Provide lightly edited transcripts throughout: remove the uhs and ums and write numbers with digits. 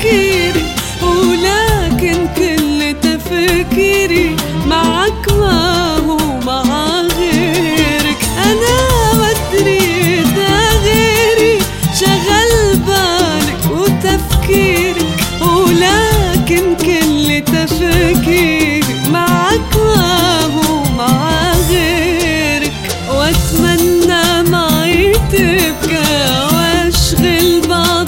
تفكيري، ولكن كل تفكيري معك ما هو مع غيرك. أنا مدري ده غيري شغل بالك وتفكيرك، ولكن كل تفكيري معك ما هو مع غيرك. واتمنى معي تبقى واشغل بعض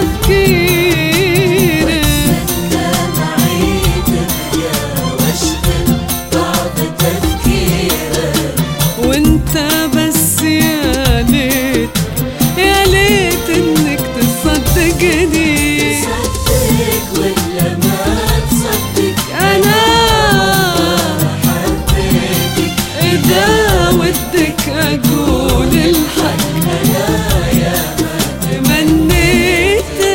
تفكيرك، وانت بس يا ليت يا ليت انك تصدقني. تصدق ولا ما تصدق انا حبيتك، اذا ودك اقول الحق أنا يا ما تمنيتك.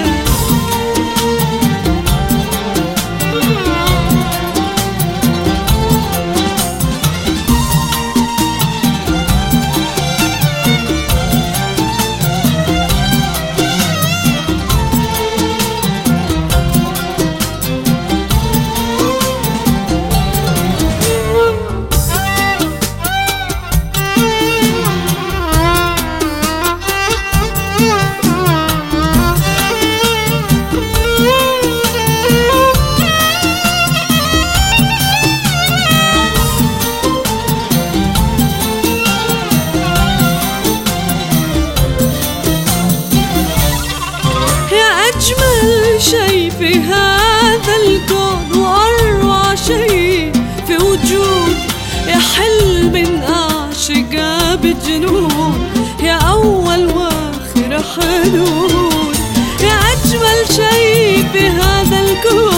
أجمل شي في هذا الكون وأروع شي في وجود، يا حلم أعشقه بجنون، يا أول وآخر حنون. يا أجمل شي في هذا الكون